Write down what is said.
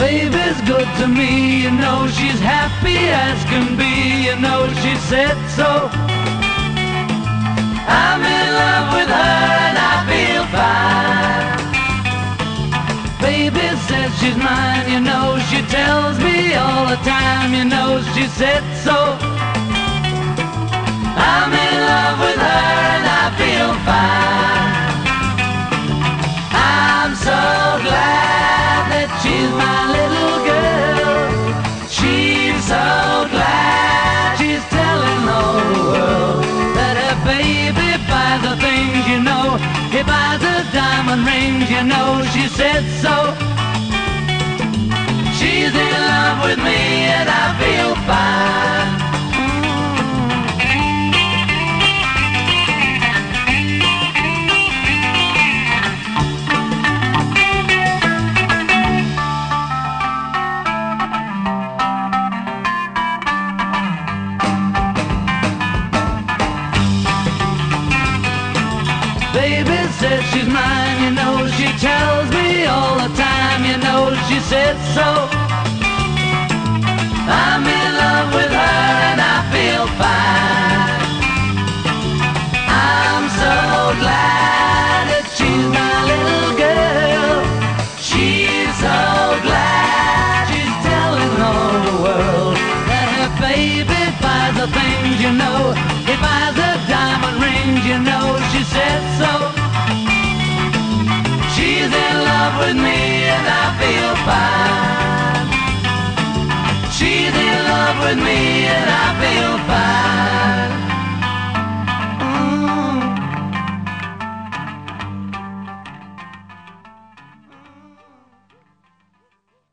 Baby's good to me, you know she's happy as can be, you know she said so. I'm in love with her and I feel fine. Baby says she's mine, you know she tells me all the time, you know she said so. I'm in love with her and I feel fine. I'm so glad that she's my little girl. She's so glad she's telling all the world that her baby buys the things, you know. He buys her diamond rings, you know she said so. She's in love with me and I feel fine. Baby says she's mine, you know she tells me all the time, you know she said so. I'm in love with her and I feel fine. I'm so glad that she's my little girl. She's so glad she's telling all the world that her baby buys the things, you know. He buys her diamond rings, you know she said so. She's in love with me and I feel fine. She's in love with me and I feel fine.